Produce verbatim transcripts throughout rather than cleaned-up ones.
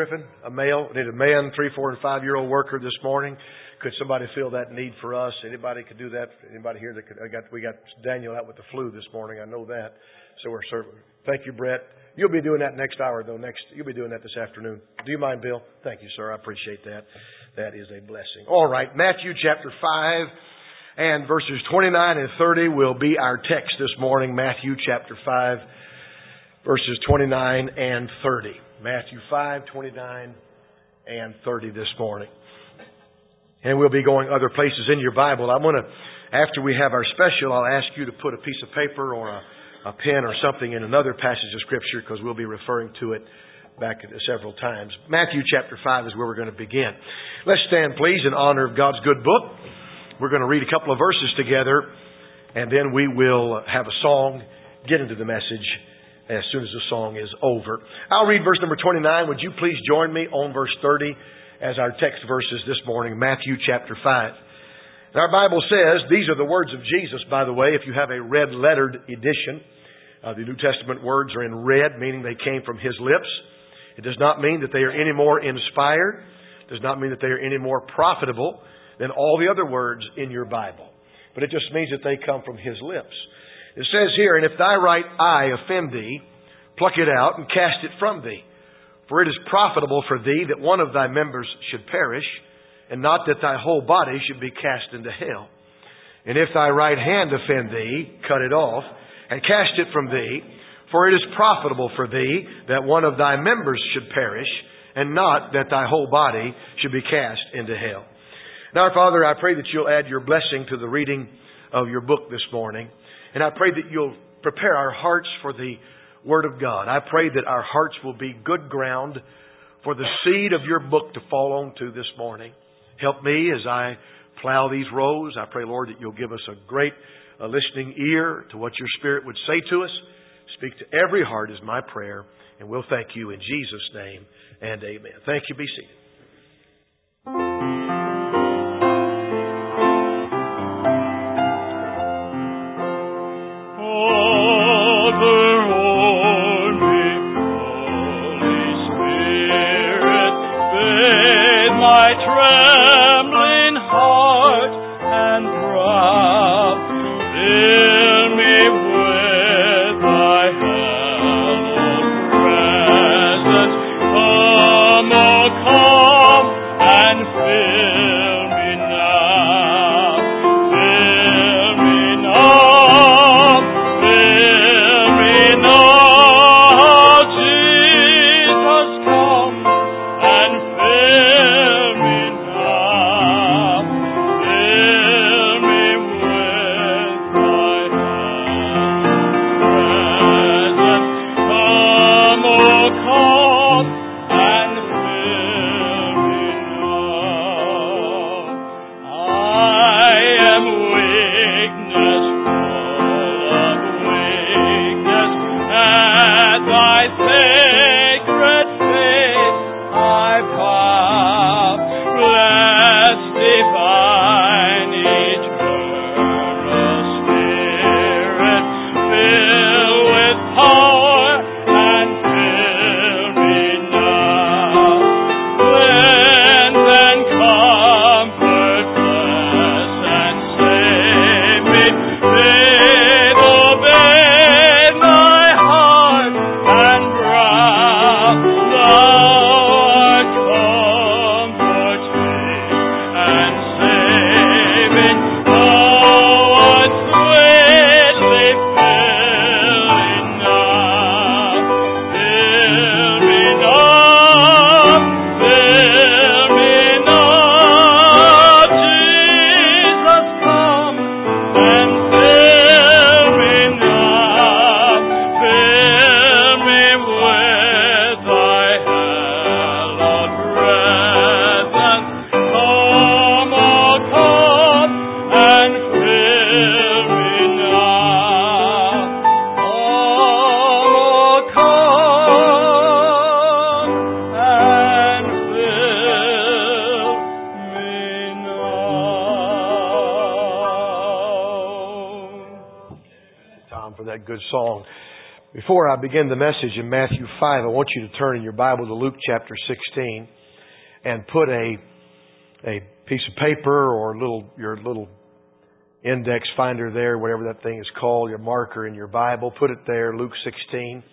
Griffin? A male? We need a man, three, four, and five-year-old worker this morning. Could somebody fill that need for us? Anybody could do that? Anybody here that could? I got, we got Daniel out with the flu this morning. I know that. So we're serving. Thank you, Brett. You'll be doing that next hour, though. Next, you'll be doing that this afternoon. Do you mind, Bill? Thank you, sir. I appreciate that. That is a blessing. All right, Matthew chapter five and verses twenty-nine and thirty will be our text this morning. Matthew chapter five, verses twenty-nine and thirty. Matthew five, twenty-nine and thirty this morning. And we'll be going other places in your Bible. I'm going to, after we have our special, I'll ask you to put a piece of paper or a, a pen or something in another passage of Scripture, because we'll be referring to it back several times. Matthew chapter five is where we're going to begin. Let's stand, please, in honor of God's good book. We're going to read a couple of verses together, and then we will have a song, get into the message as soon as the song is over. I'll read verse number twenty-nine. Would you please join me on verse thirty as our text verses this morning, Matthew chapter five. And our Bible says, these are the words of Jesus, by the way, if you have a red-lettered edition. Uh, the New Testament words are in red, meaning they came from His lips. It does not mean that they are any more inspired. It does not mean that they are any more profitable than all the other words in your Bible. But it just means that they come from His lips. It says here, and if thy right eye offend thee, pluck it out and cast it from thee. For it is profitable for thee that one of thy members should perish, and not that thy whole body should be cast into hell. And if thy right hand offend thee, cut it off, and cast it from thee. For it is profitable for thee that one of thy members should perish, and not that thy whole body should be cast into hell. Now, Father, I pray that you'll add your blessing to the reading of your book this morning. And I pray that you'll prepare our hearts for the Word of God. I pray that our hearts will be good ground for the seed of your book to fall onto this morning. Help me as I plow these rows. I pray, Lord, that you'll give us a great uh, listening ear to what your Spirit would say to us. Speak to every heart is my prayer. And we'll thank you in Jesus' name and amen. Thank you. Be seated. Before I begin the message in Matthew five, I want you to turn in your Bible to Luke chapter sixteen and put a a piece of paper or little your little index finder there, whatever that thing is called, your marker in your Bible. Put it there, Luke sixteen.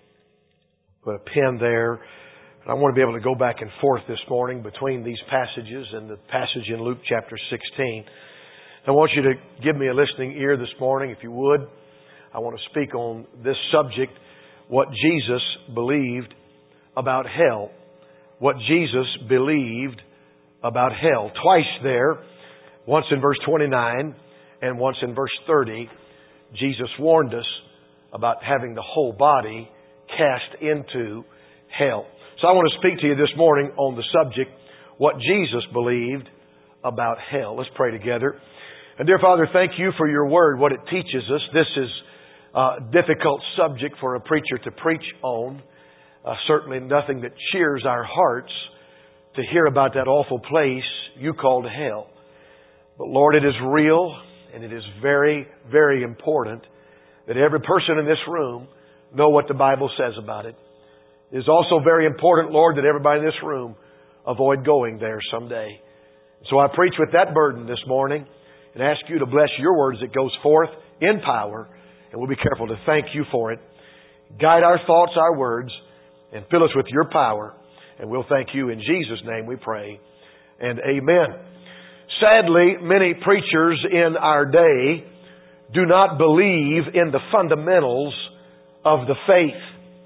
Put a pen there. And I want to be able to go back and forth this morning between these passages and the passage in Luke chapter sixteen. I want you to give me a listening ear this morning, if you would. I want to speak on this subject, what Jesus believed about hell. What Jesus believed about hell. Twice there, once in verse twenty-nine and once in verse thirty, Jesus warned us about having the whole body cast into hell. So I want to speak to you this morning on the subject, what Jesus believed about hell. Let's pray together. And dear Father, thank you for your word, what it teaches us. This is a difficult subject for a preacher to preach on. Uh, certainly nothing that cheers our hearts to hear about that awful place you called hell. But Lord, it is real and it is very, very important that every person in this room know what the Bible says about it. It is also very important, Lord, that everybody in this room avoid going there someday. So I preach with that burden this morning and ask you to bless your words that goes forth in power. And we'll be careful to thank you for it. Guide our thoughts, our words, and fill us with your power. And we'll thank you in Jesus' name we pray. And amen. Sadly, many preachers in our day do not believe in the fundamentals of the faith.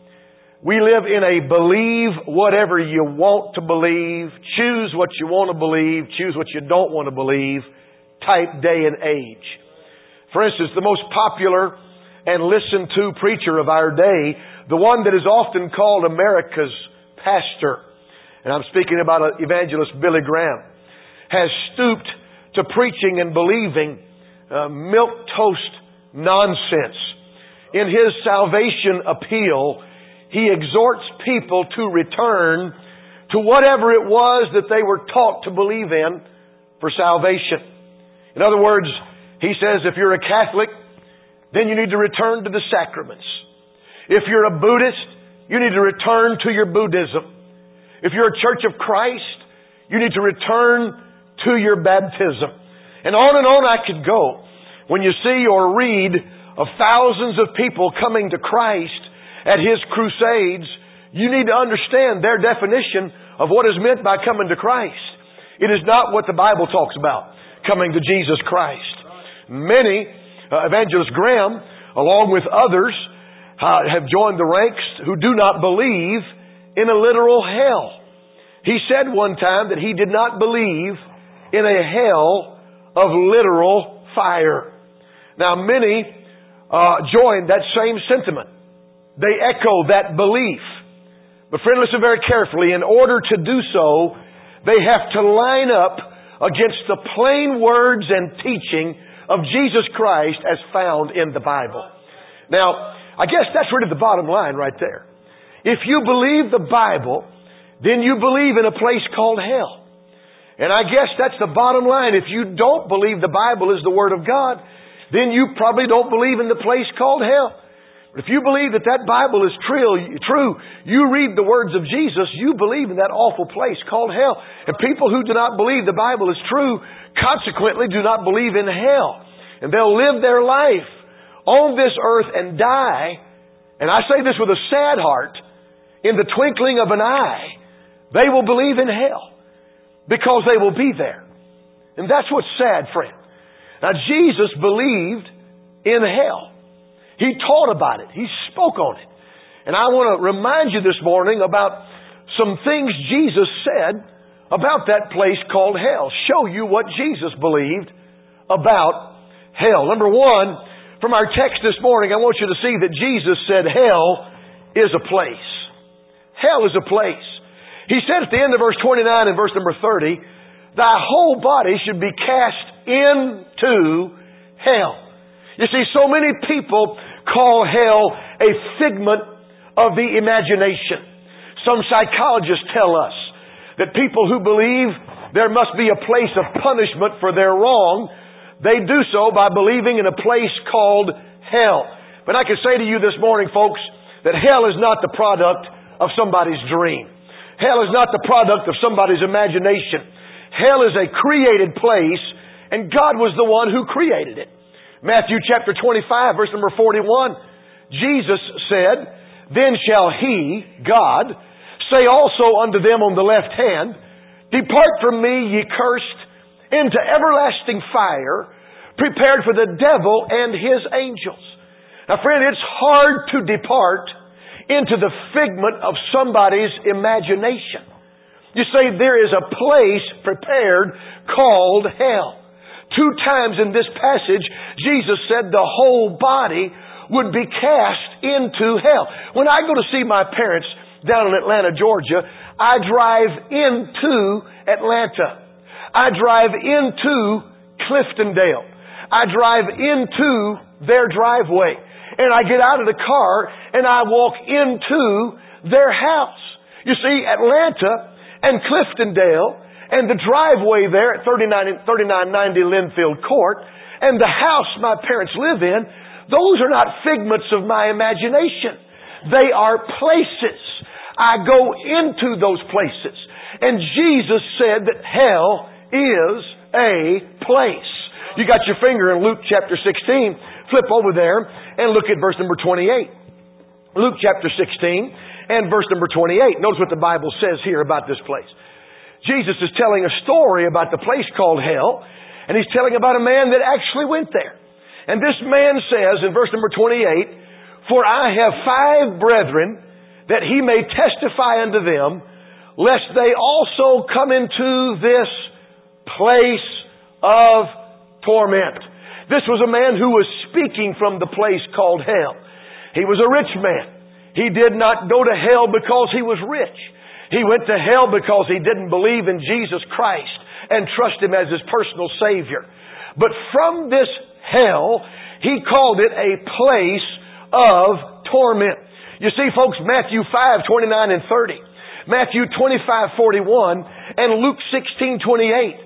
We live in a believe whatever you want to believe, choose what you want to believe, choose what you don't want to believe type day and age. For instance, the most popular and listened to preacher of our day, the one that is often called America's pastor, and I'm speaking about evangelist Billy Graham, has stooped to preaching and believing uh, milquetoast nonsense. In his salvation appeal, he exhorts people to return to whatever it was that they were taught to believe in for salvation. In other words, he says if you're a Catholic, then you need to return to the sacraments. If you're a Buddhist, you need to return to your Buddhism. If you're a Church of Christ, you need to return to your baptism. And on and on I could go. When you see or read of thousands of people coming to Christ at His crusades, you need to understand their definition of what is meant by coming to Christ. It is not what the Bible talks about, coming to Jesus Christ. Many Uh, Evangelist Graham, along with others, uh, have joined the ranks who do not believe in a literal hell. He said one time that he did not believe in a hell of literal fire. Now, many uh, join that same sentiment. They echo that belief. But friend, listen very carefully. In order to do so, they have to line up against the plain words and teaching of Jesus Christ as found in the Bible. Now, I guess that's really the bottom line right there. If you believe the Bible, then you believe in a place called hell. And I guess that's the bottom line. If you don't believe the Bible is the Word of God, then you probably don't believe in the place called hell. But if you believe that that Bible is true, true, you read the words of Jesus, you believe in that awful place called hell. And people who do not believe the Bible is true, consequently do not believe in hell. And they'll live their life on this earth and die. And I say this with a sad heart, in the twinkling of an eye, they will believe in hell because they will be there. And that's what's sad, friend. Now, Jesus believed in hell. He taught about it. He spoke on it. And I want to remind you this morning about some things Jesus said about that place called hell. Show you what Jesus believed about hell. Number one, from our text this morning, I want you to see that Jesus said hell is a place. Hell is a place. He said at the end of verse twenty-nine and verse number thirty, thy whole body should be cast into hell. You see, so many people call hell a figment of the imagination. Some psychologists tell us that people who believe there must be a place of punishment for their wrong, they do so by believing in a place called hell. But I can say to you this morning, folks, that hell is not the product of somebody's dream. Hell is not the product of somebody's imagination. Hell is a created place, and God was the one who created it. Matthew chapter twenty-five, verse number forty-one, Jesus said, "Then shall He," God, "say also unto them on the left hand, Depart from me, ye cursed, into everlasting fire, prepared for the devil and his angels." Now, friend, it's hard to depart into the figment of somebody's imagination. You see, there is a place prepared called hell. Two times in this passage, Jesus said the whole body would be cast into hell. When I go to see my parents down in Atlanta, Georgia, I drive into Atlanta. I drive into Cliftondale. I drive into their driveway. And I get out of the car and I walk into their house. You see, Atlanta and Cliftondale and the driveway there at thirty-nine ninety Linfield Court and the house my parents live in, those are not figments of my imagination. They are places. I go into those places. And Jesus said that hell is a place. You got your finger in Luke chapter sixteen. Flip over there and look at verse number twenty-eight. Luke chapter sixteen and verse number twenty-eight. Notice what the Bible says here about this place. Jesus is telling a story about the place called hell, and He's telling about a man that actually went there. And this man says in verse number twenty-eight, "For I have five brethren, that He may testify unto them, lest they also come into this place of torment." This was a man who was speaking from the place called hell. He was a rich man. He did not go to hell because he was rich. He went to hell because he didn't believe in Jesus Christ and trust Him as his personal Savior. But from this hell, he called it a place of torment. You see, folks, Matthew five, twenty-nine and thirty, Matthew twenty-five, forty-one, and Luke sixteen, twenty-eight.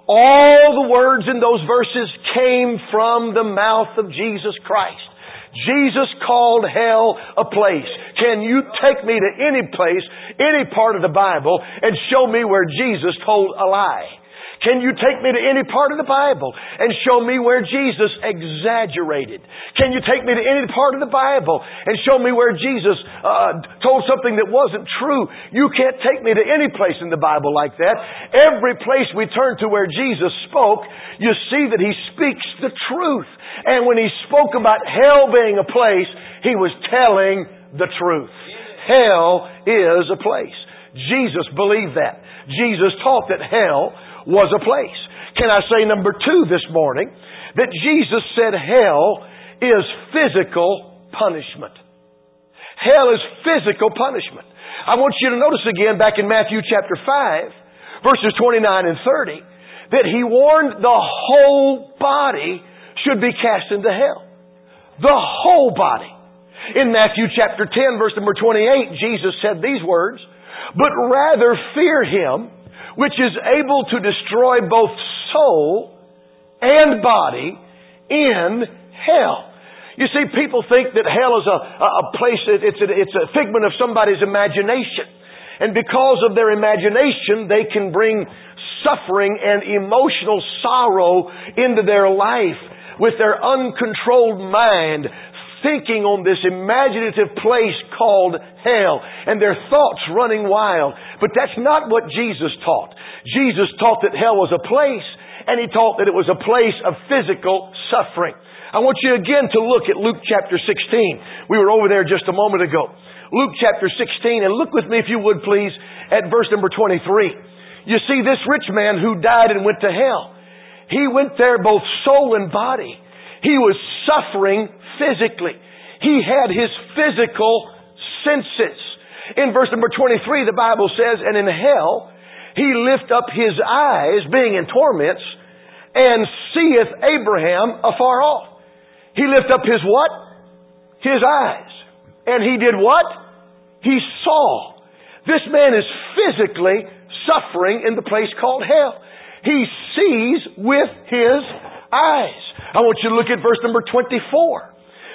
All the words in those verses came from the mouth of Jesus Christ. Jesus called hell a place. Can you take me to any place, any part of the Bible, and show me where Jesus told a lie? Can you take me to any part of the Bible and show me where Jesus exaggerated? Can you take me to any part of the Bible and show me where Jesus uh, told something that wasn't true? You can't take me to any place in the Bible like that. Every place we turn to where Jesus spoke, you see that He speaks the truth. And when He spoke about hell being a place, He was telling the truth. Hell is a place. Jesus believed that. Jesus taught that hell was a place. Can I say number two this morning, that Jesus said hell is physical punishment. Hell is physical punishment. I want you to notice again back in Matthew chapter five, verses twenty-nine and thirty, that He warned the whole body should be cast into hell. The whole body. In Matthew chapter ten, verse number twenty-eight, Jesus said these words, "But rather fear Him, which is able to destroy both soul and body in hell." You see, people think that hell is a, a place, it's a, it's a figment of somebody's imagination. And because of their imagination, they can bring suffering and emotional sorrow into their life with their uncontrolled mind, thinking on this imaginative place called hell, and their thoughts running wild. But that's not what Jesus taught. Jesus taught that hell was a place, and He taught that it was a place of physical suffering. I want you again to look at Luke chapter sixteen. We were over there just a moment ago. Luke chapter sixteen, and look with me if you would please at verse number twenty-three. You see, this rich man who died and went to hell, he went there both soul and body. He was suffering physically. He had his physical senses. In verse number twenty-three, the Bible says, "And in hell he lift up his eyes, being in torments, and seeth Abraham afar off." He lift up his what? His eyes. And he did what? He saw. This man is physically suffering in the place called hell. He sees with his eyes. I want you to look at verse number twenty-four.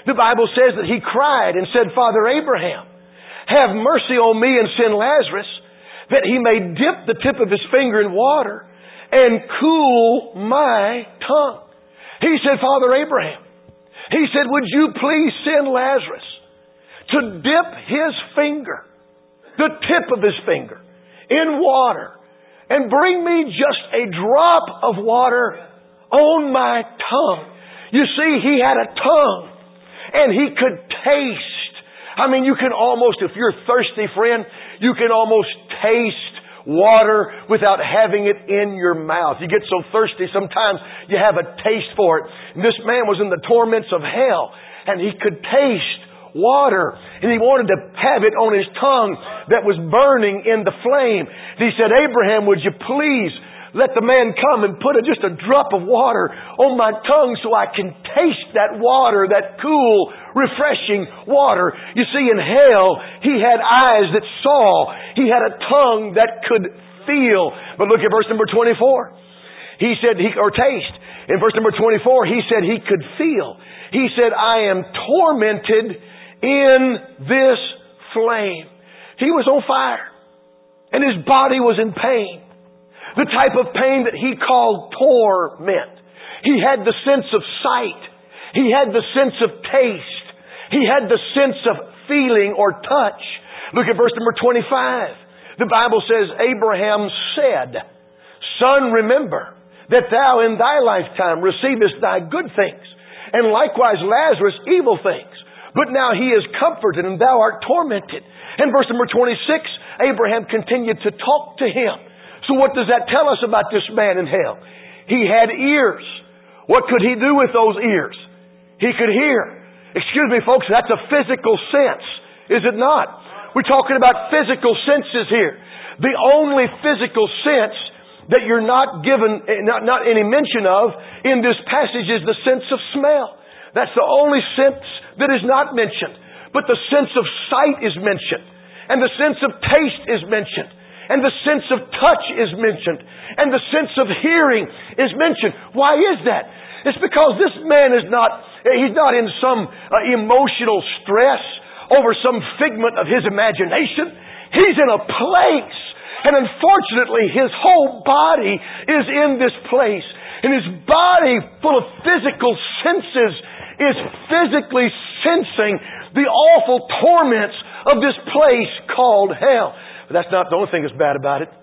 The Bible says that he cried and said, Father Abraham, have mercy on me and send Lazarus, that he may dip the tip of his finger in water and cool my tongue. He said, Father Abraham, he said, would you please send Lazarus to dip his finger, the tip of his finger, in water and bring me just a drop of water on my tongue. You see, he had a tongue and he could taste. I mean, you can almost, if you're thirsty, friend, you can almost taste water without having it in your mouth. You get so thirsty, sometimes you have a taste for it. And this man was in the torments of hell, and he could taste water, and he wanted to have it on his tongue that was burning in the flame. And he said, Abraham, would you please let the man come and put a, just a drop of water on my tongue so I can taste that water, that cool, refreshing water. You see, in hell, he had eyes that saw. He had a tongue that could feel. But look at verse number twenty-four. He said, he, or taste. In verse number twenty-four, he said he could feel. He said, I am tormented in this flame. He was on fire, and his body was in pain. The type of pain that he called torment. He had the sense of sight. He had the sense of taste. He had the sense of feeling or touch. Look at verse number twenty-five. The Bible says, Abraham said, Son, remember that thou in thy lifetime receivest thy good things, and likewise Lazarus evil things. But now he is comforted, and thou art tormented. And verse number twenty-six, Abraham continued to talk to him. So what does that tell us about this man in hell? He had ears. What could he do with those ears? He could hear. Excuse me, folks, that's a physical sense, is it not? We're talking about physical senses here. The only physical sense that you're not given, not, not any mention of in this passage is the sense of smell. That's the only sense that is not mentioned. But the sense of sight is mentioned. And the sense of taste is mentioned. And the sense of touch is mentioned. And the sense of hearing is mentioned. Why is that? It's because this man is not, he's not in some uh, emotional stress over some figment of his imagination. He's in a place. And unfortunately, his whole body is in this place. And his body, full of physical senses, is physically sensing the awful torments of this place called hell. But that's not the only thing that's bad about it.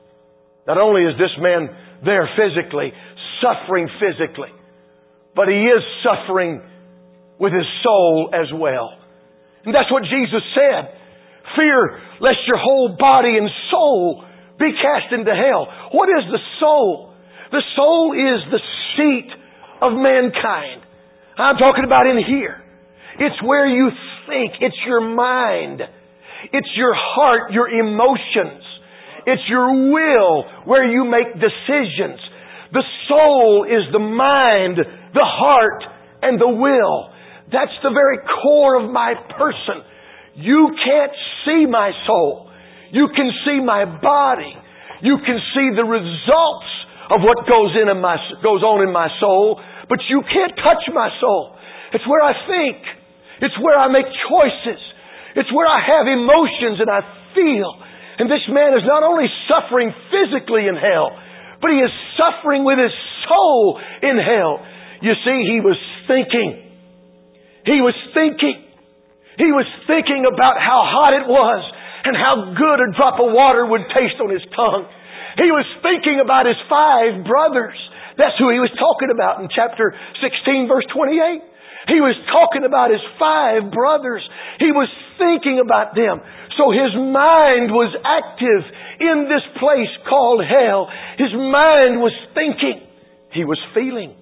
Not only is this man there physically, suffering physically, but he is suffering with his soul as well. And that's what Jesus said. Fear lest your whole body and soul be cast into hell. What is the soul? The soul is the seat of mankind. I'm talking about in here. It's where you think. It's your mind. It's your heart, your emotions. It's your will where you make decisions. The soul is the mind, the heart, and the will. That's the very core of my person. You can't see my soul. You can see my body. You can see the results of what goes in in my goes on in my soul, but you can't touch my soul. It's where I think. It's where I make choices. It's where I have emotions and I feel. And this man is not only suffering physically in hell, but he is suffering with his soul in hell. You see, he was thinking. He was thinking. He was thinking about how hot it was and how good a drop of water would taste on his tongue. He was thinking about his five brothers. That's who he was talking about in chapter sixteen, verse twenty-eight. He was talking about his five brothers. He was thinking about them. So his mind was active in this place called hell. His mind was thinking. He was feeling.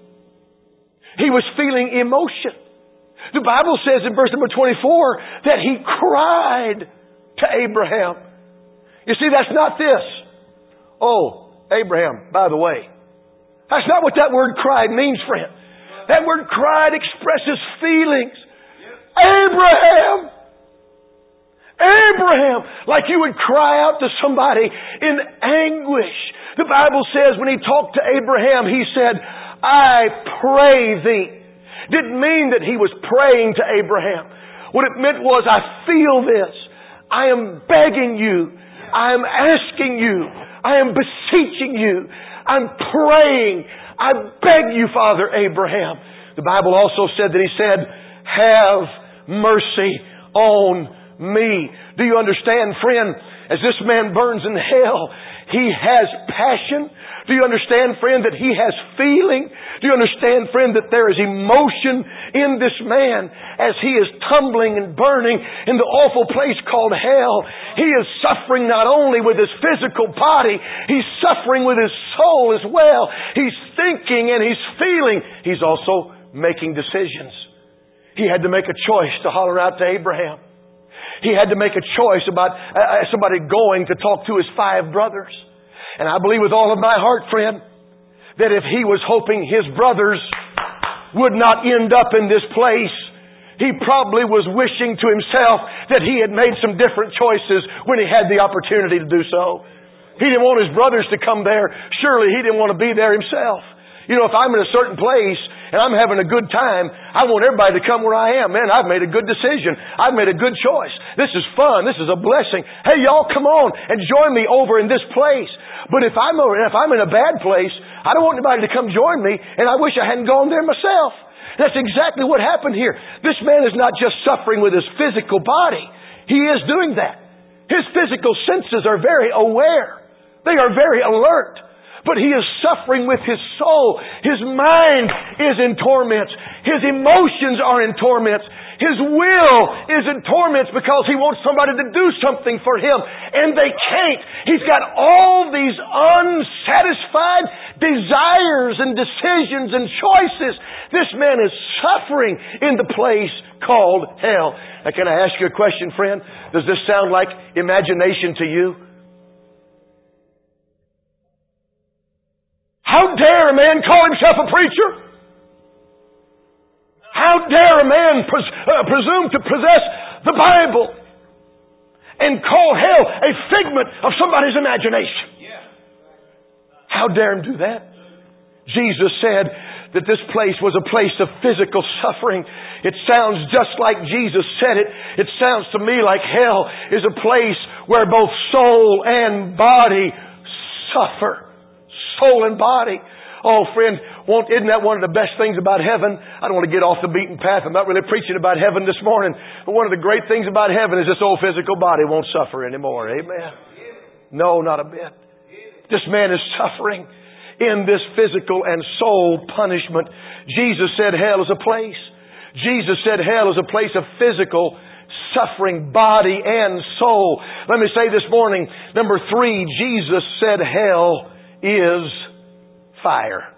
He was feeling emotion. The Bible says in verse number twenty-four that he cried to Abraham. You see, that's not this. Oh, Abraham, by the way. That's not what that word cried means, friend. That word cried expresses feelings. Abraham! Abraham! Like you would cry out to somebody in anguish. The Bible says when he talked to Abraham, he said, I pray thee. Didn't mean that he was praying to Abraham. What it meant was, I feel this. I am begging you. I am asking you. I am beseeching you. I'm praying. I beg you, Father Abraham. The Bible also said that he said, have mercy on me. Do you understand, friend? As this man burns in hell, he has passion. Do you understand, friend, that he has feeling? Do you understand, friend, that there is emotion in this man as he is tumbling and burning in the awful place called hell? He is suffering not only with his physical body, he's suffering with his soul as well. He's thinking and he's feeling. He's also making decisions. He had to make a choice to holler out to Abraham. He had to make a choice about uh, somebody going to talk to his five brothers. And I believe with all of my heart, friend, that if he was hoping his brothers would not end up in this place, he probably was wishing to himself that he had made some different choices when he had the opportunity to do so. He didn't want his brothers to come there. Surely he didn't want to be there himself. You know, if I'm in a certain place and I'm having a good time, I want everybody to come where I am. Man, I've made a good decision. I've made a good choice. This is fun. This is a blessing. Hey, y'all come on and join me over in this place. But if I'm if I'm in a bad place, I don't want anybody to come join me, and I wish I hadn't gone there myself. That's exactly what happened here. This man is not just suffering with his physical body. He is doing that. His physical senses are very aware. They are very alert. But he is suffering with his soul. His mind is in torments. His emotions are in torments. His will is in torments because he wants somebody to do something for him. And they can't. He's got all these unsatisfied desires and decisions and choices. This man is suffering in the place called hell. Now, can I ask you a question, friend? Does this sound like imagination to you? How dare a man call himself a preacher? How dare a man pres- uh, presume to possess the Bible and call hell a figment of somebody's imagination? How dare him do that? Jesus said that this place was a place of physical suffering. It sounds just like Jesus said it. It sounds to me like hell is a place where both soul and body suffer. Soul and body. Oh, friend, won't, isn't that one of the best things about heaven? I don't want to get off the beaten path. I'm not really preaching about heaven this morning. But one of the great things about heaven is this old physical body won't suffer anymore. Amen. No, not a bit. This man is suffering in this physical and soul punishment. Jesus said hell is a place. Jesus said hell is a place of physical suffering, body and soul. Let me say this morning, number three, Jesus said hell is fire.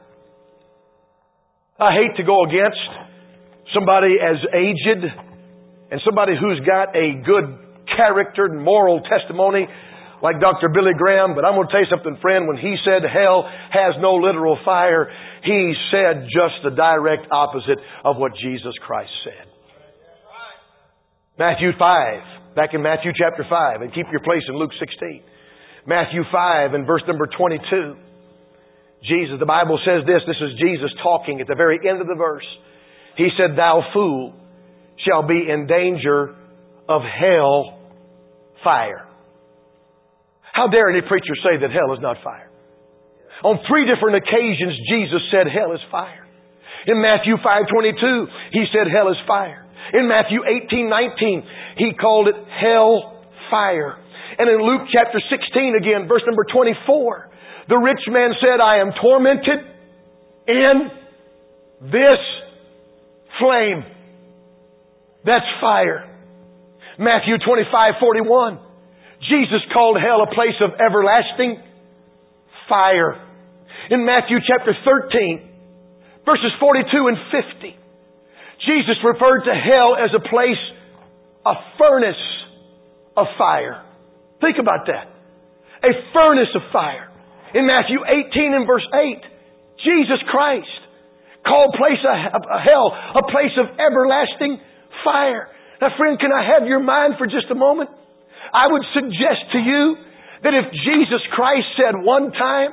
I hate to go against somebody as aged and somebody who's got a good character and moral testimony like Doctor Billy Graham, but I'm going to tell you something, friend. When he said hell has no literal fire, he said just the direct opposite of what Jesus Christ said. Matthew five, back in Matthew chapter five, and keep your place in Luke sixteen. Matthew five and verse number twenty-two. Jesus, the Bible says this. This is Jesus talking at the very end of the verse. He said, thou fool shall be in danger of hell fire. How dare any preacher say that hell is not fire? On three different occasions, Jesus said hell is fire. In Matthew five twenty-two, He said hell is fire. In Matthew eighteen nineteen, He called it hell fire. And in Luke chapter sixteen again, verse number twenty-four, the rich man said, I am tormented in this flame. That's fire. Matthew twenty-five forty-one, Jesus called hell a place of everlasting fire. In Matthew chapter thirteen, verses forty-two and fifty, Jesus referred to hell as a place, a furnace of fire. Think about that. A furnace of fire. In Matthew eighteen and verse eight, Jesus Christ called place a, a hell a place of everlasting fire. Now, friend, can I have your mind for just a moment? I would suggest to you that if Jesus Christ said one time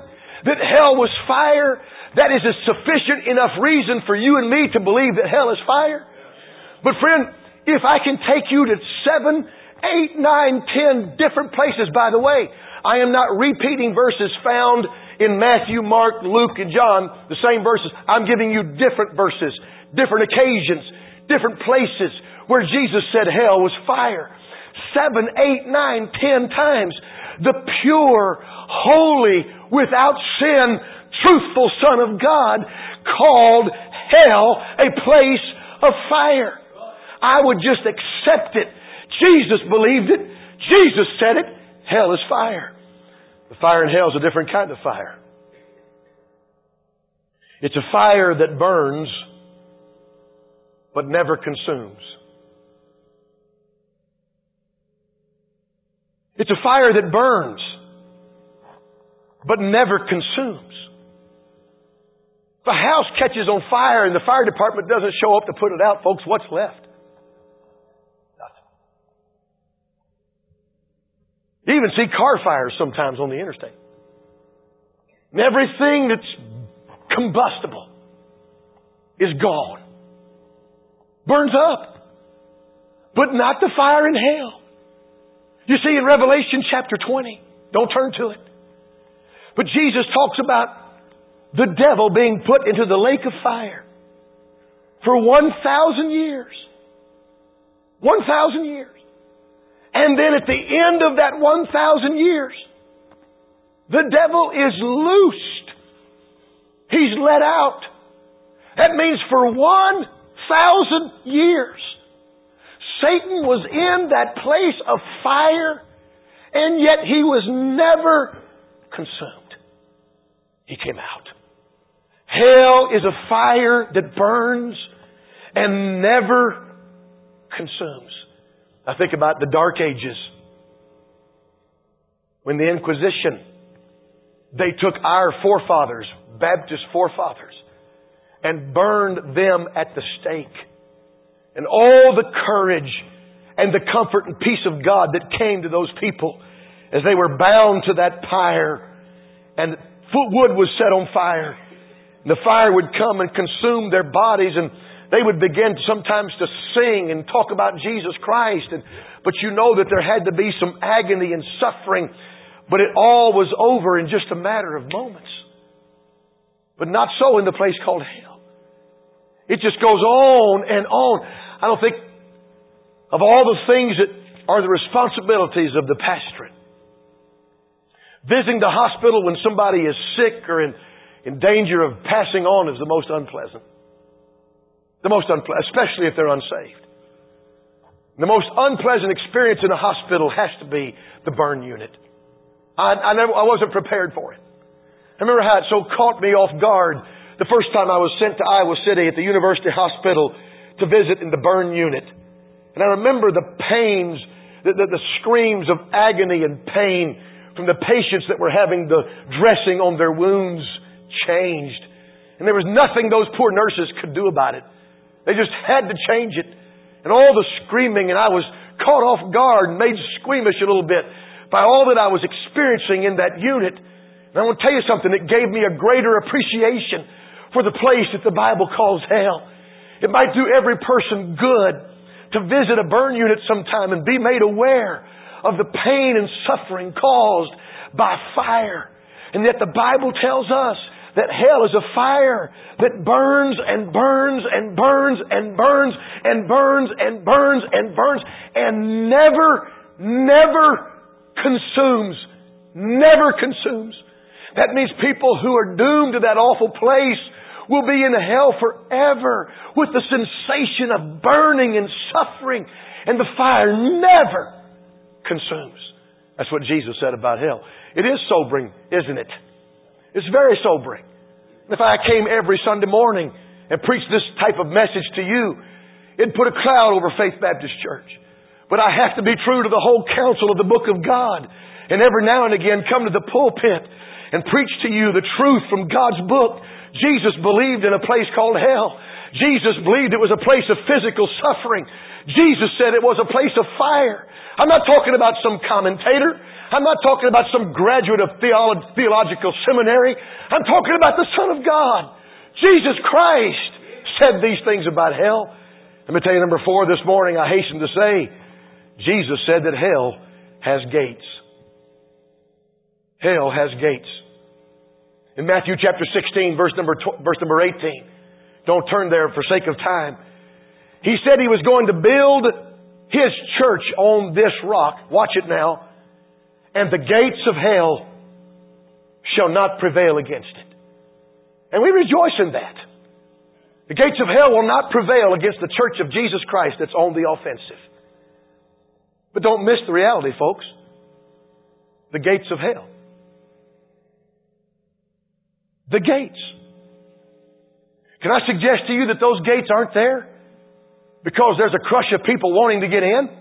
that hell was fire, that is a sufficient enough reason for you and me to believe that hell is fire. But friend, if I can take you to seven, eight, nine, ten different places, by the way, I am not repeating verses found in Matthew, Mark, Luke, and John, the same verses. I'm giving you different verses, different occasions, different places where Jesus said hell was fire. Seven, eight, nine, ten times. The pure, holy, without sin, truthful Son of God called hell a place of fire. I would just accept it. Jesus believed it. Jesus said it. Hell is fire. The fire in hell is a different kind of fire. It's a fire that burns but never consumes. It's a fire that burns but never consumes. If a house catches on fire and the fire department doesn't show up to put it out, folks, what's left? Nothing. You even see car fires sometimes on the interstate. And everything that's combustible is gone. Burns up. But not the fire in hell. You see in Revelation chapter twenty, don't turn to it, but Jesus talks about the devil being put into the lake of fire for one thousand years. one thousand years. And then at the end of that one thousand years, the devil is loosed. He's let out. That means for one thousand years, Satan was in that place of fire, and yet he was never consumed. He came out. Hell is a fire that burns and never consumes. I think about the Dark Ages. When the Inquisition, they took our forefathers, Baptist forefathers, and burned them at the stake. And all the courage and the comfort and peace of God that came to those people as they were bound to that pyre, and wood was set on fire. The fire would come and consume their bodies, and they would begin sometimes to sing and talk about Jesus Christ. And, but you know that there had to be some agony and suffering, but it all was over in just a matter of moments. But not so in the place called hell. It just goes on and on. I don't think of all the things that are the responsibilities of the pastorate. Visiting the hospital when somebody is sick or in, in danger of passing on is the most unpleasant. The most unpleasant, especially if they're unsaved. The most unpleasant experience in a hospital has to be the burn unit. I, I never, I wasn't prepared for it. I remember how it so caught me off guard the first time I was sent to Iowa City at the University Hospital to visit in the burn unit. And I remember the pains, the, the, the screams of agony and pain from the patients that were having the dressing on their wounds changed. And there was nothing those poor nurses could do about it. They just had to change it. And all the screaming, and I was caught off guard and made squeamish a little bit by all that I was experiencing in that unit. And I want to tell you something that gave me a greater appreciation for the place that the Bible calls hell. It might do every person good to visit a burn unit sometime and be made aware of the pain and suffering caused by fire. And yet the Bible tells us that hell is a fire that burns and burns and burns and burns and burns and burns and burns and never, never consumes. Never consumes. That means people who are doomed to that awful place will be in hell forever with the sensation of burning and suffering, and the fire never consumes. That's what Jesus said about hell. It is sobering, isn't it? It's very sobering. If I came every Sunday morning and preached this type of message to you, it'd put a cloud over Faith Baptist Church. But I have to be true to the whole counsel of the book of God, and every now and again come to the pulpit and preach to you the truth from God's book. Jesus believed in a place called hell. Jesus believed it was a place of physical suffering. Jesus said it was a place of fire. I'm not talking about some commentator. I'm not talking about some graduate of theolo- theological seminary. I'm talking about the Son of God. Jesus Christ said these things about hell. Let me tell you number four this morning, I hasten to say, Jesus said that hell has gates. Hell has gates. In Matthew chapter sixteen, verse number, verse number eighteen. Don't turn there for sake of time. He said He was going to build His church on this rock. Watch it now. And the gates of hell shall not prevail against it. And we rejoice in that. The gates of hell will not prevail against the church of Jesus Christ that's on the offensive. But don't miss the reality, folks. The gates of hell. The gates. Can I suggest to you that those gates aren't there because there's a crush of people wanting to get in?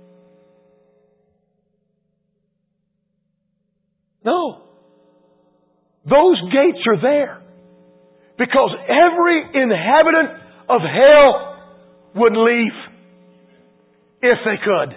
No. Those gates are there because every inhabitant of hell would leave if they could.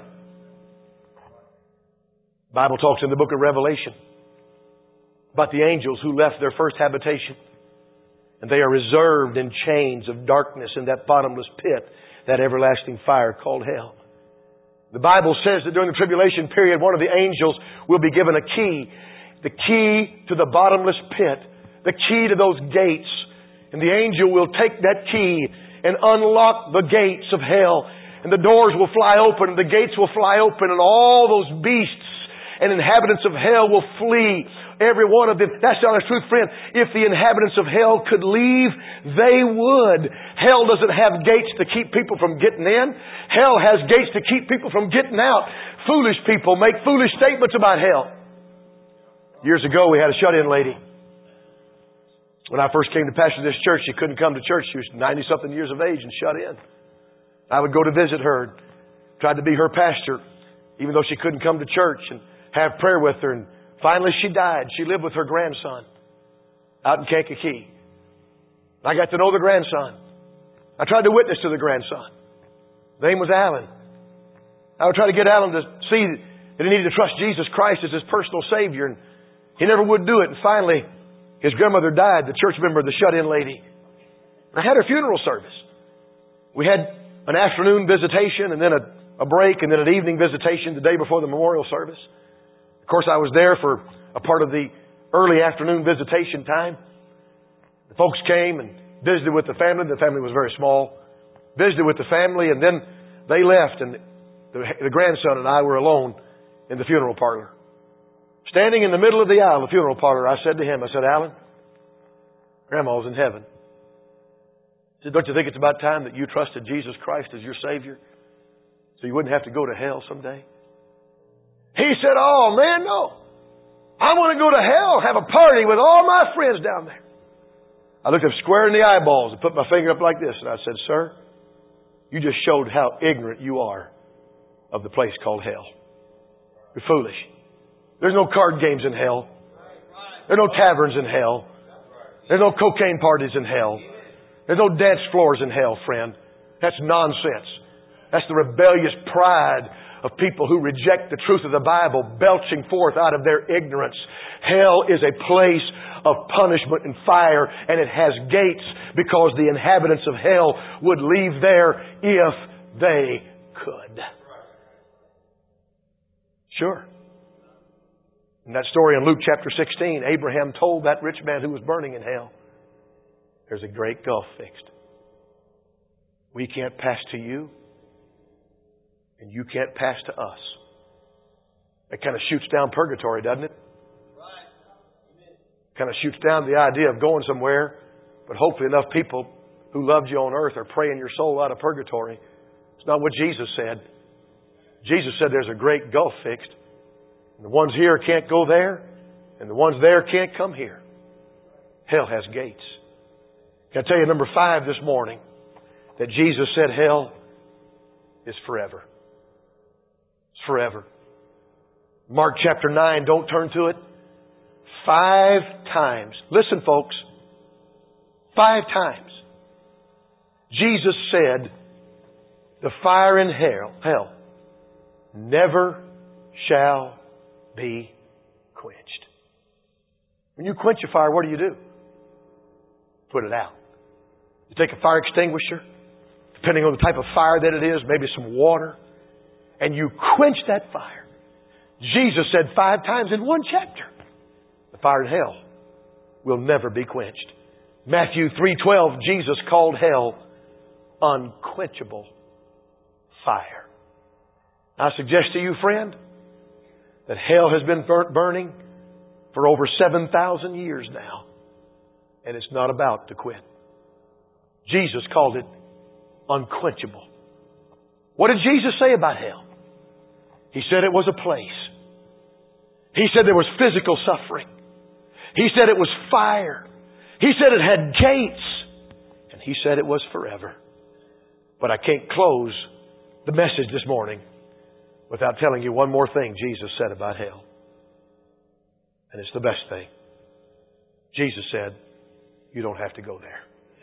The Bible talks in the book of Revelation about the angels who left their first habitation. And they are reserved in chains of darkness in that bottomless pit, that everlasting fire called hell. The Bible says that during the tribulation period, one of the angels will be given a key. The key to the bottomless pit. The key to those gates. And the angel will take that key and unlock the gates of hell. And the doors will fly open and the gates will fly open and all those beasts and inhabitants of hell will flee. Every one of them. That's the honest truth, friend. If the inhabitants of hell could leave, they would. Hell doesn't have gates to keep people from getting in. Hell has gates to keep people from getting out. Foolish people make foolish statements about hell. Years ago, we had a shut-in lady. When I first came to pastor this church, she couldn't come to church. She was ninety-something years of age and shut in. I would go to visit her, tried to be her pastor, even though she couldn't come to church, and have prayer with her. And finally, she died. She lived with her grandson out in Kankakee. I got to know the grandson. I tried to witness to the grandson. His name was Alan. I would try to get Alan to see that he needed to trust Jesus Christ as his personal Savior. And he never would do it. And finally, his grandmother died, the church member, the shut-in lady. I had her funeral service. We had an afternoon visitation and then a, a break and then an evening visitation the day before the memorial service. Of course, I was there for a part of the early afternoon visitation time. The folks came and visited with the family. The family was very small. Visited with the family, and then they left, and the, the grandson and I were alone in the funeral parlor. Standing in the middle of the aisle, the funeral parlor, I said to him, I said, Alan, Grandma's in heaven. I said, don't you think it's about time that you trusted Jesus Christ as your Savior so you wouldn't have to go to hell someday? He said, oh, man, no. I want to go to hell, have a party with all my friends down there. I looked him square in the eyeballs and put my finger up like this, and I said, sir, you just showed how ignorant you are of the place called hell. You're foolish. There's no card games in hell. There's no taverns in hell. There's no cocaine parties in hell. There's no dance floors in hell, friend. That's nonsense. That's the rebellious pride of people who reject the truth of the Bible, belching forth out of their ignorance. Hell is a place of punishment and fire, and it has gates because the inhabitants of hell would leave there if they could. Sure. In that story in Luke chapter sixteen, Abraham told that rich man who was burning in hell, there's a great gulf fixed. We can't pass to you, and you can't pass to us. That kind of shoots down purgatory, doesn't it? Kind of shoots down the idea of going somewhere, but hopefully enough people who loved you on earth are praying your soul out of purgatory. It's not what Jesus said. Jesus said there's a great gulf fixed. And the ones here can't go there, and the ones there can't come here. Hell has gates. Can I tell you number five this morning? That Jesus said hell is forever. It's forever. Mark chapter nine, don't turn to it. Five times. Listen, folks. Five times. Jesus said, the fire in hell, hell never shall be quenched. When you quench a fire, what do you do? Put it out. You take a fire extinguisher, depending on the type of fire that it is, maybe some water, and you quench that fire. Jesus said five times in one chapter, the fire in hell will never be quenched. Matthew three twelve, Jesus called hell unquenchable fire. I suggest to you, friend, that hell has been burning for over seven thousand years now, and it's not about to quit. Jesus called it unquenchable. What did Jesus say about hell? He said it was a place. He said there was physical suffering. He said it was fire. He said it had gates. And He said it was forever. But I can't close the message this morning without telling you one more thing Jesus said about hell. And it's the best thing. Jesus said, you don't have to go there.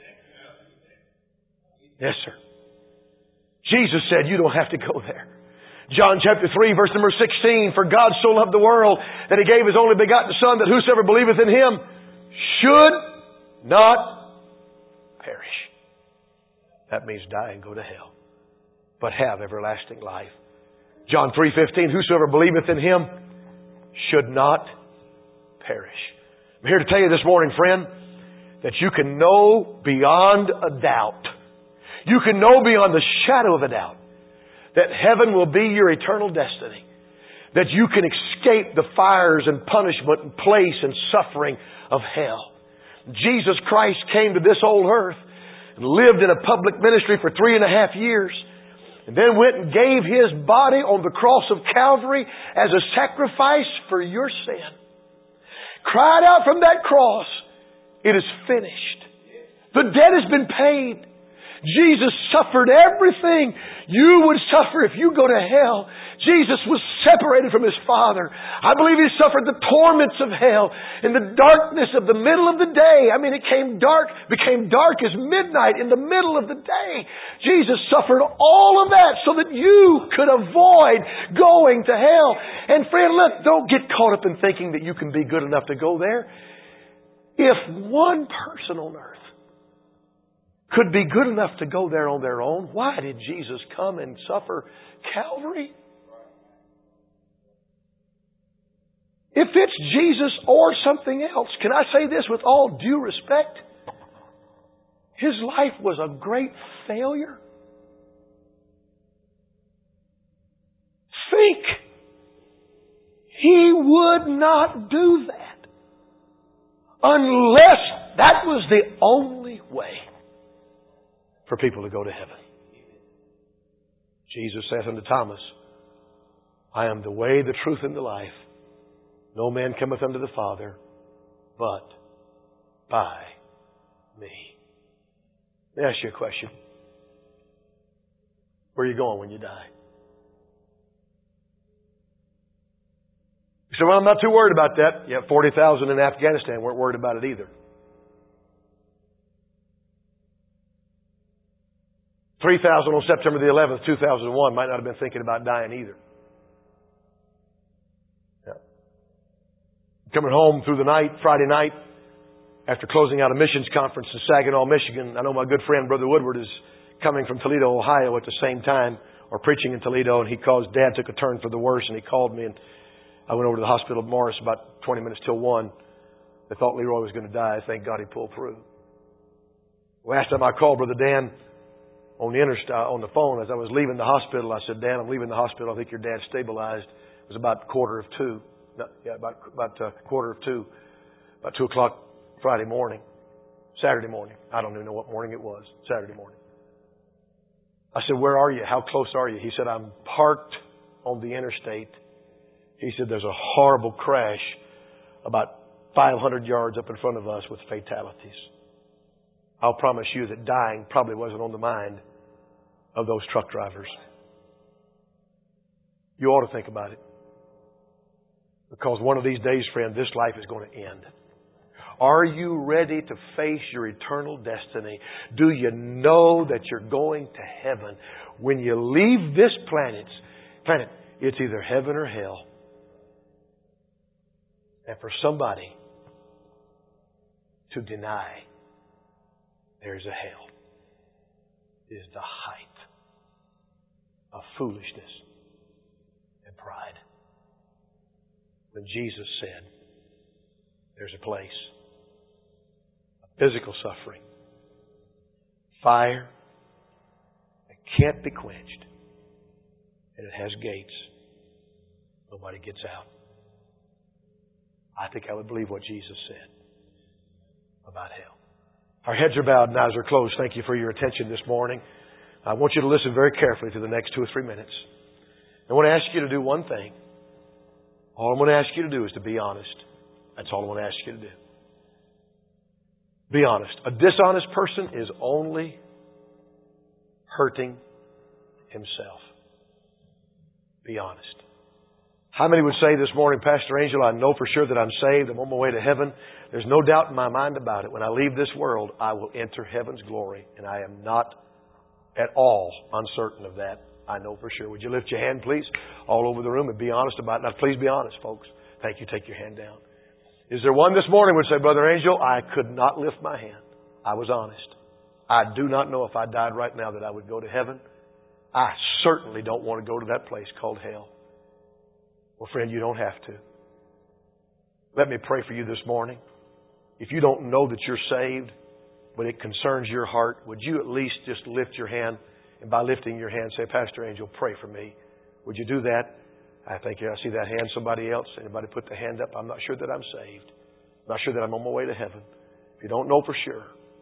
Yes, sir. Jesus said, you don't have to go there. John chapter three, verse number sixteen, for God so loved the world that He gave His only begotten Son, that whosoever believeth in Him should not perish. That means die and go to hell, but have everlasting life. John three fifteen, whosoever believeth in Him should not perish. I'm here to tell you this morning, friend, that you can know beyond a doubt, you can know beyond the shadow of a doubt, that heaven will be your eternal destiny. That you can escape the fires and punishment and place and suffering of hell. Jesus Christ came to this old earth and lived in a public ministry for three and a half years. And then went and gave His body on the cross of Calvary as a sacrifice for your sin. Cried out from that cross, it is finished. The debt has been paid. Jesus suffered everything you would suffer if you go to hell. Jesus was separated from His Father. I believe He suffered the torments of hell in the darkness of the middle of the day. I mean, it came dark, became dark as midnight in the middle of the day. Jesus suffered all of that so that you could avoid going to hell. And friend, look, don't get caught up in thinking that you can be good enough to go there. If one person on earth could be good enough to go there on their own, why did Jesus come and suffer Calvary? If it's Jesus or something else, can I say this with all due respect? His life was a great failure. Think. He would not do that unless that was the only way for people to go to heaven. Jesus saith unto Thomas, I am the way, the truth, and the life. No man cometh unto the Father but by me. Let me ask you a question. Where are you going when you die? You say, well, I'm not too worried about that. You have forty thousand in Afghanistan. Weren't worried about it either. three thousand on September the eleventh, two thousand one might not have been thinking about dying either. Yeah. Coming home through the night, Friday night, after closing out a missions conference in Saginaw, Michigan. I know my good friend Brother Woodward is coming from Toledo, Ohio at the same time, or preaching in Toledo, and he calls, Dad took a turn for the worse, and he called me, and I went over to the hospital at Morris about twenty minutes till one. They thought Leroy was going to die. Thank God he pulled through. Last time I called Brother Dan on the inter- on the phone as I was leaving the hospital, I said, Dan, I'm leaving the hospital. I think your dad's stabilized. It was about quarter of two. No, yeah, about about uh, quarter of two. About two o'clock Friday morning. Saturday morning. I don't even know what morning it was. Saturday morning. I said, where are you? How close are you? He said, I'm parked on the interstate. He said, there's a horrible crash about five hundred yards up in front of us with fatalities. I'll promise you that dying probably wasn't on the mind of those truck drivers. You ought to think about it. Because one of these days, friend, this life is going to end. Are you ready to face your eternal destiny? Do you know that you're going to heaven? When you leave this planet, planet, it's either heaven or hell. And for somebody to deny there's a hell is the height of foolishness and pride. When Jesus said, there's a place of physical suffering, fire that can't be quenched, and it has gates. Nobody gets out. I think I would believe what Jesus said about hell. Our heads are bowed and eyes are closed. Thank you for your attention this morning. I want you to listen very carefully to the next two or three minutes. I want to ask you to do one thing. All I'm going to ask you to do is to be honest. That's all I want to ask you to do. Be honest. A dishonest person is only hurting himself. Be honest. How many would say this morning, Pastor Angel, I know for sure that I'm saved. I'm on my way to heaven. There's no doubt in my mind about it. When I leave this world, I will enter heaven's glory. And I am not at all uncertain of that. I know for sure. Would you lift your hand, please, all over the room and be honest about it? Now, please be honest, folks. Thank you. Take your hand down. Is there one this morning who would say, Brother Angel, I could not lift my hand. I was honest. I do not know if I died right now that I would go to heaven. I certainly don't want to go to that place called hell. Well, friend, you don't have to. Let me pray for you this morning. If you don't know that you're saved, but it concerns your heart, would you at least just lift your hand? And by lifting your hand, say, Pastor Angel, pray for me. Would you do that? I think I see that hand. Somebody else? Anybody put the hand up? I'm not sure that I'm saved. I'm not sure that I'm on my way to heaven. If you don't know for sure,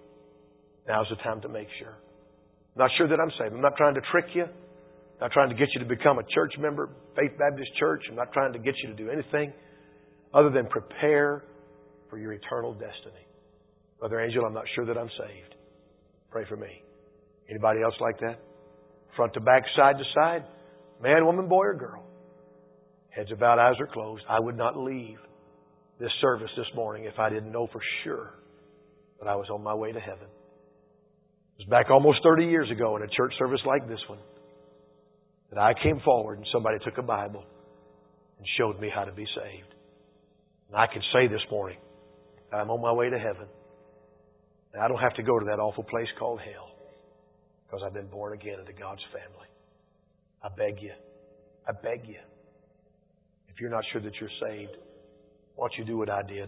now's the time to make sure. I'm not sure that I'm saved. I'm not trying to trick you. I'm not trying to get you to become a church member, Faith Baptist Church. I'm not trying to get you to do anything other than prepare for your eternal destiny. Brother Angel, I'm not sure that I'm saved. Pray for me. Anybody else like that? Front to back, side to side, man, woman, boy, or girl. Heads are bowed, eyes are closed. I would not leave this service this morning if I didn't know for sure that I was on my way to heaven. It was back almost thirty years ago in a church service like this one that I came forward and somebody took a Bible and showed me how to be saved. And I can say this morning that I'm on my way to heaven. And I don't have to go to that awful place called hell because I've been born again into God's family. I beg you. I beg you. If you're not sure that you're saved, why don't you do what I did?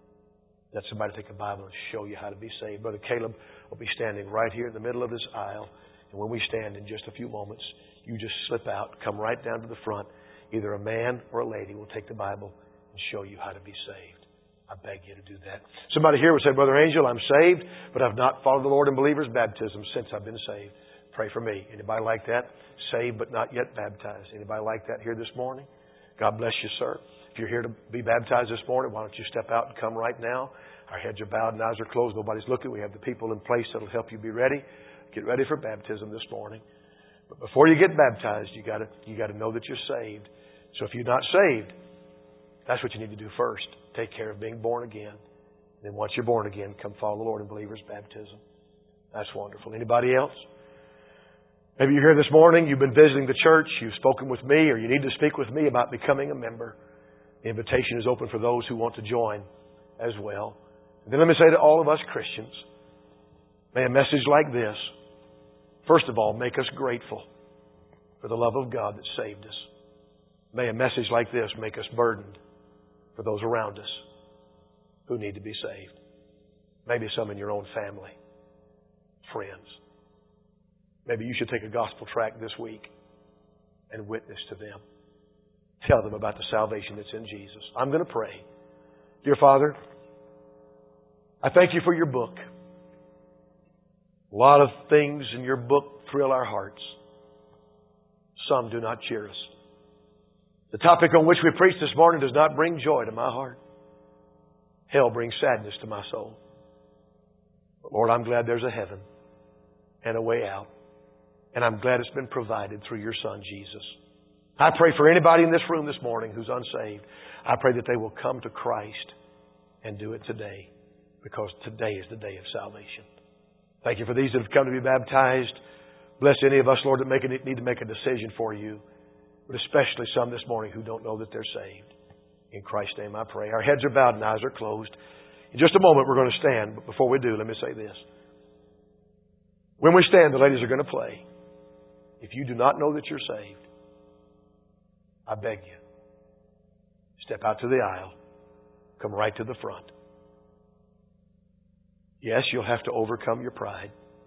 Let somebody take a Bible and show you how to be saved. Brother Caleb will be standing right here in the middle of this aisle. And when we stand in just a few moments, you just slip out, come right down to the front. Either a man or a lady will take the Bible and show you how to be saved. I beg you to do that. Somebody here would say, Brother Angel, I'm saved, but I've not followed the Lord in believer's baptism since I've been saved. Pray for me. Anybody like that? Saved but not yet baptized. Anybody like that here this morning? God bless you, sir. If you're here to be baptized this morning, why don't you step out and come right now? Our heads are bowed and eyes are closed. Nobody's looking. We have the people in place that will help you be ready. Get ready for baptism this morning. But before you get baptized, you got to you got to know that you're saved. So if you're not saved, that's what you need to do first. Take care of being born again. And then once you're born again, come follow the Lord in believer's baptism. That's wonderful. Anybody else? Maybe you're here this morning, you've been visiting the church, you've spoken with me, or you need to speak with me about becoming a member. The invitation is open for those who want to join as well. And then let me say to all of us Christians, may a message like this, first of all, make us grateful for the love of God that saved us. May a message like this make us burdened for those around us who need to be saved. Maybe some in your own family, friends. Maybe you should take a gospel tract this week and witness to them. Tell them about the salvation that's in Jesus. I'm going to pray. Dear Father, I thank you for your book. A lot of things in your book thrill our hearts. Some do not cheer us. The topic on which we preach this morning does not bring joy to my heart. Hell brings sadness to my soul. But Lord, I'm glad there's a heaven and a way out. And I'm glad it's been provided through your Son, Jesus. I pray for anybody in this room this morning who's unsaved. I pray that they will come to Christ and do it today. because today is the day of salvation. Thank you for these that have come to be baptized. Bless any of us, Lord, that make a, need to make a decision for you, but especially some this morning who don't know that they're saved. In Christ's name I pray. Our heads are bowed and eyes are closed. In just a moment we're going to stand, but before we do, let me say this. When we stand, the ladies are going to play. If you do not know that you're saved, I beg you, step out to the aisle. Come right to the front. Yes, you'll have to overcome your pride.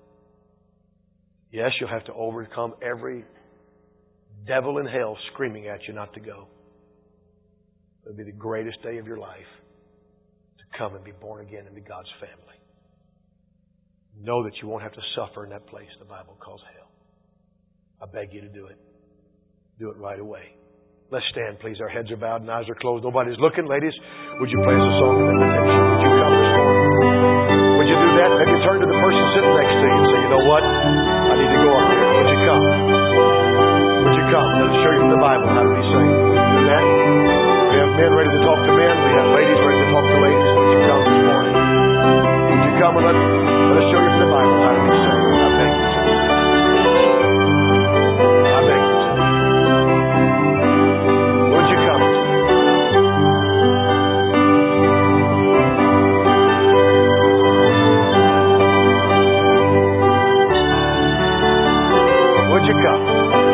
Yes, you'll have to overcome every devil in hell screaming at you not to go. It'll be the greatest day of your life to come and be born again into God's family. Know that you won't have to suffer in that place the Bible calls hell. I beg you to do it. Do it right away. Let's stand, please. Our heads are bowed and eyes are closed. Nobody's looking. Ladies, would you play us a song of invitation? Would you come this morning? Would you do that? Maybe turn to the person sitting next to you and say, you know what? I need to go up there. Would you come? Would you come? Let us show you from the Bible how to be saved. Would you do that? We have men ready to talk to men. We have ladies ready to talk to ladies. Would you come this morning? Would you come and let, let us show you from the Bible how to be saved? I beg you to. I beg you to. Would you come? Would you come?